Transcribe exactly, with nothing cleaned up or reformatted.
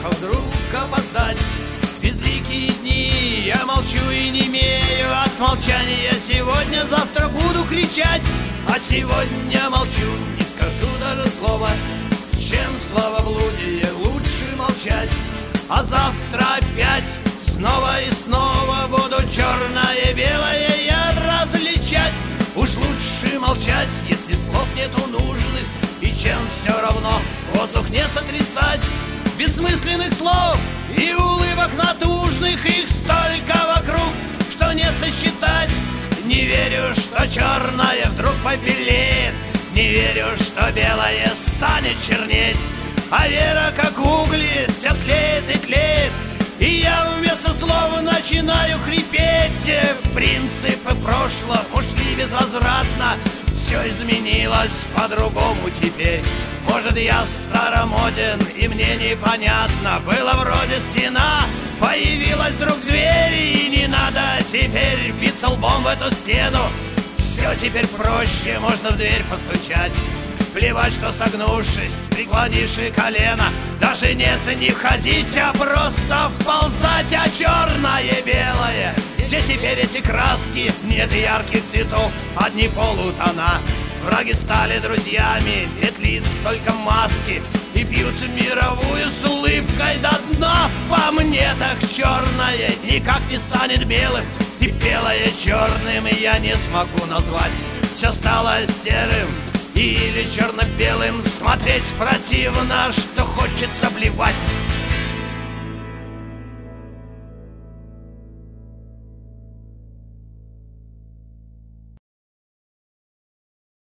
а вдруг опоздать. Безликие дни, я молчу и не имею от молчания. Сегодня, завтра буду кричать, а сегодня молчу, не скажу даже слова. Чем словоблудие, лучше молчать. А завтра опять снова и снова буду черное и белое я различать. Уж лучше молчать, если слов нету нужных, и чем все равно воздух не сотрясать. Бессмысленных слов и улыбок натужных, их столько вокруг, что не сосчитать. Не верю, что черное вдруг побелеет, не верю, что белое станет чернеть. А вера, как угли, все тлеет и тлеет, и я вместо слова начинаю хрипеть. Принципы прошлого ушли безвозвратно, все изменилось по-другому теперь. Может, я старомоден и мне непонятно. Было вроде стена, появилась вдруг дверь, и не надо теперь биться лбом в эту стену. Все теперь проще, можно в дверь постучать. Плевать, что согнувшись, преклонишь и колено. Даже нет, не входить, а просто вползать. А черное и белое, где теперь эти краски? Нет ярких цветов, одни полутона. Враги стали друзьями, нет лиц, только маски, и пьют мировую с улыбкой до дна. По мне так черное никак не станет белым, и белое черным я не смогу назвать. Все стало серым или черно-белым, смотреть противно, что хочется блевать.